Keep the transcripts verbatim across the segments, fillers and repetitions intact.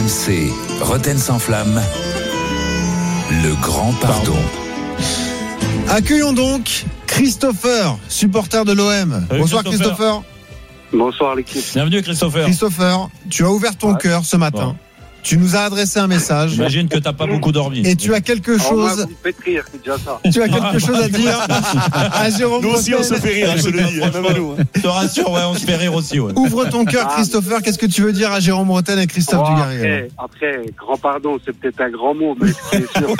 M C, Roten sans flamme, le grand pardon. Accueillons donc Christopher, supporter de l'O M. Salut Bonsoir Christopher. Christopher. Bonsoir l'équipe. Bienvenue Christopher. Christopher, tu as ouvert ton Ouais. cœur ce matin. Bon. Tu nous as adressé un message J'imagine que t'as pas beaucoup dormi. et tu as quelque Alors, moi, chose, vous me faites rire, c'est déjà ça. tu as quelque chose à dire à Jérôme Nous aussi, on se Rotten. fait rire, je te le dis, même à nous. Je te rassure, ouais, on se fait rire aussi. Ouais. Ouvre ton cœur Ah. Christopher, qu'est-ce que tu veux dire à Jérôme Rotten et Christophe Bon, Dugarry? après, après, grand pardon, c'est peut-être un grand mot, mais c'est sûr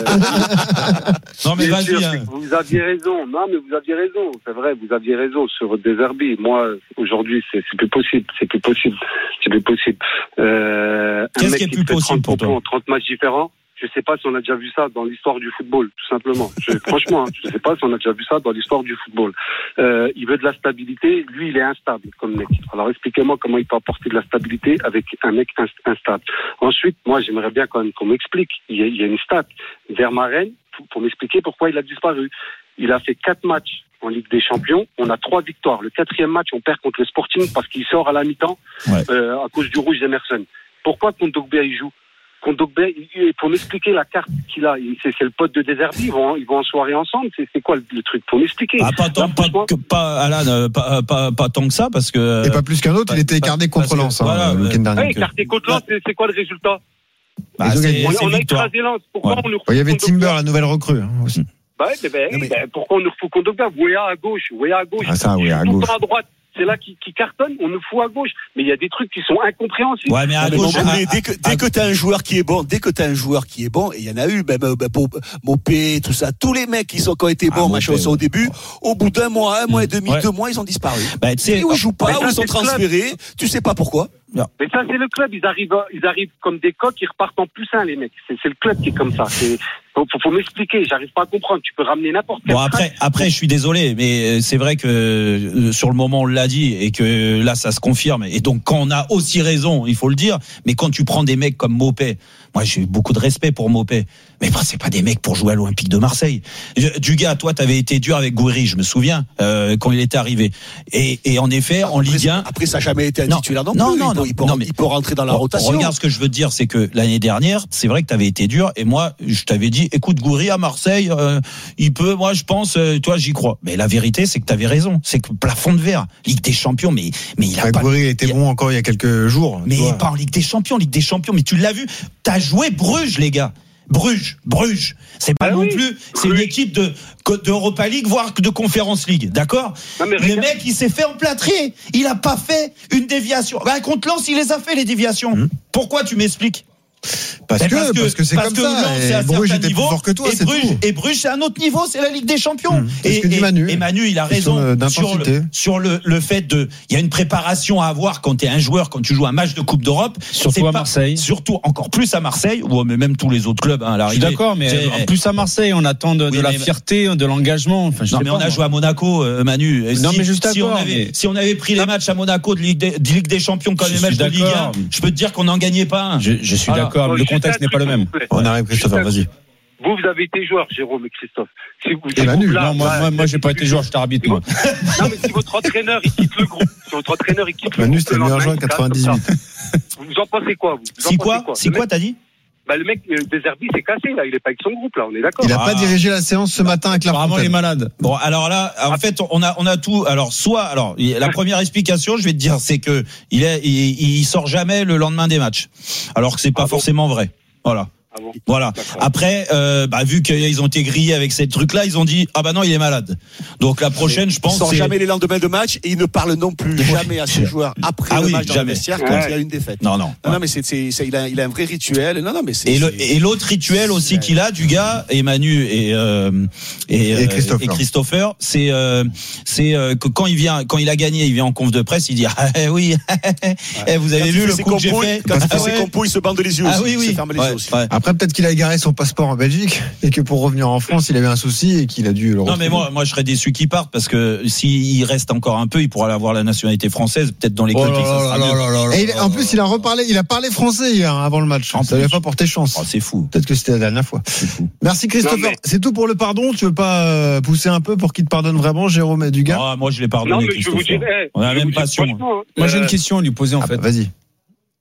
que, Non mais c'est sûr vas-y. que Hein. vous aviez raison. Non, mais vous aviez raison. C'est vrai, vous aviez raison sur Deserbi. Moi, aujourd'hui, c'est, c'est plus possible. C'est plus possible. C'est plus possible. Euh, un Qu'est-ce mec qui est qui plus fait possible pour trente toi points, trente matchs différents. Je sais pas si on a déjà vu ça dans l'histoire du football, tout simplement. Je, franchement, hein, je sais pas si on a déjà vu ça dans l'histoire du football. Euh, il veut de la stabilité. Lui, il est instable comme mec. Alors, expliquez-moi comment il peut apporter de la stabilité avec un mec inst- instable. Ensuite, moi, j'aimerais bien quand même qu'on m'explique. Il y a, il y a une stat. Vermaelen, pour, pour m'expliquer pourquoi il a disparu. Il a fait quatre matchs en Ligue des Champions. On a trois victoires. Le quatrième match, on perd contre le Sporting parce qu'il sort à la mi-temps Ouais. euh, à cause du rouge d'Emerson. Pourquoi Kondogbia il joue? Kondogbia, il- pour m'expliquer la carte qu'il a, il- c'est, c'est le pote de Deserbi, ils vont, ils vont en soirée ensemble, c'est, c'est quoi le, le truc? Pour m'expliquer. Ah, pas tant, Là, pas, franchement, que- pas, Alan, euh, pas, pas, pas tant que ça parce que. Et pas plus qu'un autre, il était écarté contre parce que- Lens hein, voilà, le week-end euh, dernier. ouais, écarté contre Lens, c'est, c'est quoi le résultat? Bah, Ils ont c'est, gagné. On, c'est on a victoire. écrasé Lens, pourquoi Ouais. on nous refout Il y avait Kondogbia? Timber, la nouvelle recrue hein, aussi. Bah ouais, ben, Non, mais- ben, pourquoi on nous refout Kondogbia? Wea à gauche, Wea à gauche. Ah, ça, Wea à Tout le gauche. temps à droite. C'est là qui, qui cartonne, on nous fout à gauche. Mais il y a des trucs qui sont incompréhensibles. Ouais, mais à Non, mais gauche. mon à- boulet, dès que, à- dès que t'as un joueur qui est bon, dès que t'as un joueur qui est bon, et il y en a eu, même, euh, ben, pour Mopé, tout ça, tous les mecs qui sont, qui ont été Ah, bons, Mopé, machin, sont au ouais. début, au bout d'un mois, un mois et demi, Ouais. deux mois, ils ont disparu. Bah, tu sais, Et où ils jouent Mais pas, ça, où ils sont c'est le club. transférés, tu sais pas pourquoi. Mais ça, c'est le club. Ils arrivent, ils arrivent comme des coqs, ils repartent en plus un, les mecs. C'est, c'est le club qui est comme ça. C'est, faut, faut, faut m'expliquer. J'arrive pas à comprendre. Tu peux ramener n'importe quel. Bon après, après, je suis désolé, mais c'est vrai que euh, sur le moment on l'a dit et que là ça se confirme. Et donc quand on a aussi raison, il faut le dire. Mais quand tu prends des mecs comme Mopé, moi j'ai eu beaucoup de respect pour Mopé, mais bah, c'est pas des mecs pour jouer à l'Olympique de Marseille. Je- Du gars, toi t'avais été dur avec Gouiri, je me souviens euh, quand il était arrivé. Et, et en effet, en Après, Ligue un. Après, ça n'a jamais été un Non. titulaire non, Non, plus. non, il, non. peut, il, peut, Non, mais- il peut rentrer dans la Bon, rotation. Regarde, ce que je veux te dire, c'est que l'année dernière, c'est vrai que tu avais été dur, et moi, je t'avais dit, écoute, Gouiri à Marseille, euh, il peut, moi, je pense, euh, toi, j'y crois. Mais la vérité, c'est que tu avais raison. C'est que plafond de verre, Ligue des Champions, mais, mais il a pas. Gouiri était il- bon encore il y a quelques jours. Mais tu vois. pas en Ligue des Champions, Ligue des Champions, mais tu l'as vu, t'as joué Bruges, les gars. Bruges, Bruges. C'est pas Ah non oui, plus, c'est une Bruges. équipe de, d'Europa League, voire de Conference League, d'accord? Non, mais Le regarde- mec, il s'est fait emplâtrer. Il a pas fait une déviation. Bah, contre Lens, il les a fait, les déviations. Mmh. Pourquoi tu m'expliques? Parce Mais que, parce que c'est parce comme que ça. Lens, c'est à Et Bruges certain était plus niveau, fort que toi, et c'est Bruges, tout. et Bruges, c'est un autre niveau, c'est la Ligue des Champions. Mmh. C'est ce Et, que dit et- Manu. et Manu, il a Question raison de- sur le, d'intensité. sur le, le fait de, il y a une préparation à avoir quand tu es un joueur, quand tu joues un match de Coupe d'Europe. Surtout C'est à pas- Marseille. Surtout, encore plus à Marseille, ou mais même tous les autres clubs, hein, à Je suis l'arrivée. d'accord, mais C'est- en plus à Marseille, on attend de, de Oui, la mais- fierté, de l'engagement. Enfin, je Non sais mais pas, on a moi. joué à Monaco, euh, Manu. Et Non, si, mais juste si on d'accord, avait mais- si on avait pris les matchs à Monaco de Ligue des, de Ligue des Champions comme Je les matchs suis de Ligue un, d'accord. je peux te dire qu'on n'en gagnait pas un. Je, je suis Voilà. d'accord, Bon, mais le juste contexte un n'est pas le truc, même. s'il vous plaît. On arrive, Christopher, vas-y. Vous, vous avez été joueur, Jérôme et Christophe. Si vous, Et Manu. vous, là, Non, moi, là, moi, moi, j'ai pas été joueur, j'étais arbitre, moi. Non, mais si votre entraîneur, il quitte le groupe, si votre entraîneur, il quitte le Manu, groupe, c'était le meilleur joueur en lendemain, il se quatre-vingt-dix-huit. casse comme ça. Vous en pensez quoi, vous Vous en Si pensez quoi Si Le quoi mec- t'as dit? Bah, le mec, euh, Deserbi, s'est cassé, là. Il est pas avec son groupe, là. On est d'accord. Il a Ah. pas dirigé la séance ce matin avec la Apparemment, il est malade. Bon, alors là, en fait, on a, on a tout. Alors, soit, alors, il- la première explication, je vais te dire, c'est que il est, il, il sort jamais le lendemain des matchs, alors que c'est pas Ah bon forcément vrai. Voilà. Ah bon Voilà. D'accord. Après, euh, bah, vu qu'ils ont été grillés avec ces trucs-là, ils ont dit ah bah non, il est malade. Donc la prochaine, je Il pense, sort c'est jamais les lendemains de match et il ne parle non plus jamais à ses joueurs après Ah le oui, match dans jamais. le vestiaire Ouais. quand il y a une défaite. non non. Non, non, mais c'est, c'est, c'est- il, a, il a un vrai rituel. Non, non, mais c'est. Et, le, c'est- et l'autre rituel aussi c'est- qu'il a du gars, et Manu et euh, et, Et euh, Christopher. et Christopher, c'est euh, c'est euh, que quand il vient, quand il a gagné, il vient en conf de presse, il dit ah eh oui, eh, vous Quand avez il vu fait le ses coup que j'ai compos, fait. Quand il fait Ah ses ouais. compos, il se bande les yeux Ah aussi. oui Il oui. se ferme les Ouais, yeux aussi. ouais. Après, peut-être qu'il a égaré son passeport en Belgique et que pour revenir en France, il avait un souci et qu'il a dû le Non retrouver. mais moi, moi je serais déçu qu'il parte parce que s'il reste encore un peu, il pourra avoir la nationalité française, peut-être dans les Oh clubs. là ça sera là mieux. là là là Et il- en plus, il a reparlé, il a parlé français hier avant le match. En Ça lui a plus. pas porté chance. Oh, c'est fou. Peut-être que c'était la dernière fois. C'est fou. Merci Christopher. Non, mais- C'est tout pour le pardon. Tu veux pas euh, pousser un peu pour qu'il te pardonne vraiment, Jérôme et Dugas? Ah, moi je l'ai Non, pardonné. mais je vais vous Christopher. dire, eh, On a je la vais même vous dire passion. franchement, hein, Moi, j'ai euh, une question à lui poser, en Ah, fait. bah, vas-y.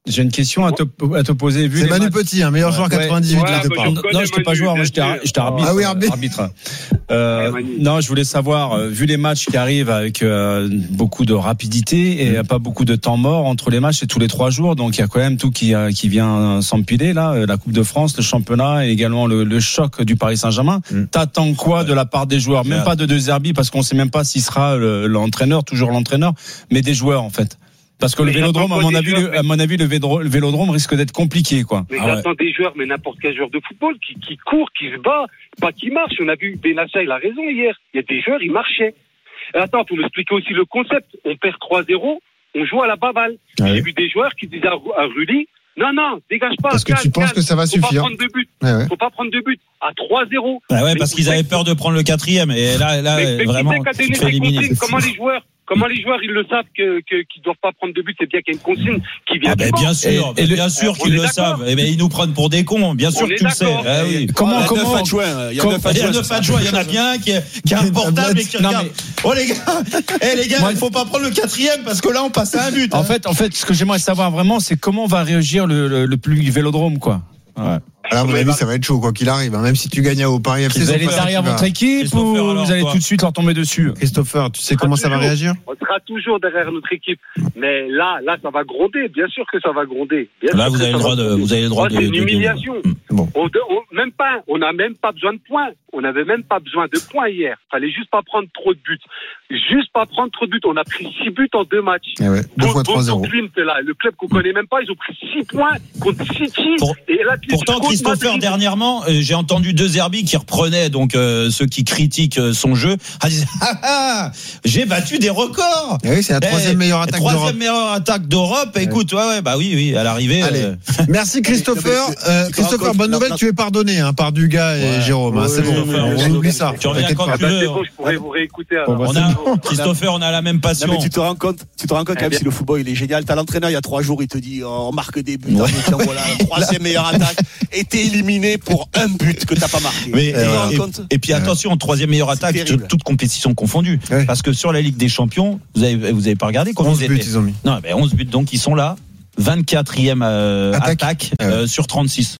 J'ai une question à te, à te poser. Vu C'est les Manu matchs- Petit, un meilleur Ouais. joueur quatre-vingt-dix-huit Ouais, là bah, de je part. Non, connais non, j'étais pas Manu, joueur, moi bien j'étais, sûr. j'étais arbitre. Ah oui, arbitre. arbitre. Euh, Ouais, Manu. non, je voulais savoir, euh, vu les matchs qui arrivent avec euh, beaucoup de rapidité et Mm. pas beaucoup de temps mort entre les matchs, c'est tous les trois jours, donc il y a quand même tout qui, euh, qui vient s'empiler là, euh, la Coupe de France, le championnat et également le, le choc du Paris Saint-Germain. Mm. T'attends quoi de la part des joueurs? Même Claire. pas de De Zerbi parce qu'on sait même pas s'il sera le- l'entraîneur, toujours l'entraîneur, mais des joueurs en fait. Parce que le Mais Vélodrome, j'attends à mon pas avis, des le, joueurs, à mon avis, le Vélodrome, le Vélodrome risque d'être compliqué, quoi. Mais Ah ouais. j'attends des joueurs, mais n'importe quel joueur de football qui, qui court, qui se bat, pas qui marche. On a vu Benassa, il a raison hier. Il y a des joueurs, ils marchaient. Et attends, pour expliquer aussi le concept. On perd trois zéro, on joue à la baballe. Ah J'ai ouais. vu des joueurs qui disaient à, Ru- à Rudy, non, non, dégage pas. Parce que tu calme, penses calme. que ça va Faut pas suffire. prendre de but. Ouais, ouais. Faut pas prendre de but. À trois zéro. Bah ouais, Mais parce vous qu'ils avaient savez- peur de prendre le quatrième. Et là, là, Mais, mais vraiment, qui sait qu'a tu donné te fais ces éliminer. consignes? Comment les joueurs, comment les joueurs, ils le savent que, que, qu'ils doivent pas prendre de but? C'est bien qu'il y a une consigne qui vient Ah du ben banc. bien sûr, Et- et le- bien sûr on qu'ils est le d'accord. savent. Eh ben ils nous prennent pour des cons. Bien sûr On que est tu le sais. d'accord. Ah oui. Comment, Il y a comment, neuf adjoints, il y a com- neuf Il y a adjoints. neuf adjoints, il y en a bien un qui, est- qui a un portable et qui Non, regarde. Oh les gars, eh les gars, Moi- il faut pas prendre le quatrième parce que là on passe à un but. En hein. fait, en fait, ce que j'aimerais savoir vraiment, c'est comment va réagir le, le, le public du Vélodrome, quoi. Ouais. Là, à mon avis, ça va être chaud, quoi qu'il arrive. hein. Même si tu gagnes au Paris F C. Vous allez Christopher, derrière tu vas- votre équipe Christopher, ou alors, vous allez quoi tout de suite leur tomber dessus? Christopher, tu sais comment ça va toujours. réagir? On sera toujours derrière notre équipe. Mais là, là, ça va gronder. Bien sûr que ça va gronder. Bien Là sûr vous que avez ça le droit va de, gronder. vous avez le droit Moi, de. c'est une de- de- humiliation. Bon. On, de- on- même pas, on n'a même pas besoin de points. On n'avait même pas besoin de points hier. Fallait juste pas prendre trop de buts. Juste pas prendre trop de buts. On a pris six buts en deux matchs. Eh ouais, deux fois trois zéro. Klimt, là, le club qu'on connaît même pas, ils ont pris six points contre City. Pour- Et là, Pourtant, contre Christopher, Madrid. dernièrement, euh, j'ai entendu De Zerbi qui reprenait donc euh, ceux qui critiquent euh, son jeu. Ah, disait, ah, ah, j'ai battu des records. Eh oui, c'est la troisième Eh, meilleure attaque d'Europe. Troisième meilleure attaque d'Europe. Écoute, ouais, ouais, bah oui, oui, à l'arrivée. Allez. euh, Merci Christopher. Mais, mais, Euh, tu te Christopher, rends bonne compte, nouvelle, la- tu es pardonné hein, par Dugas et Ouais. Jérôme. hein, Ouais, c'est bon, Christopher, on ouais. oublie ça. Tu reviens T'inquiète quand pas. Ah bah, tu c'est veux. bon, je pourrais vous réécouter. alors. Bon, bah, On a, Christopher, on a la même Non, passion. mais tu te rends compte, tu te rends compte quand Eh même bien. si le football il est génial. T'as l'entraîneur il y a trois jours, il te dit oh, on marque des buts, tiens, voilà, troisième meilleure attaque, et t'es éliminé pour un but que t'as pas marqué. Mais, tu te rends et, compte et puis attention, troisième meilleure C'est attaque, terrible. toute compétition confondue. Ouais. Parce que sur la Ligue des Champions, vous avez, vous avez pas regardé combien onze ils buts, étaient. ils ont mis. Non, ben onze buts, donc ils sont là. vingt-quatrième euh, Attaque. attaque, Ah ouais. euh, sur trente-six.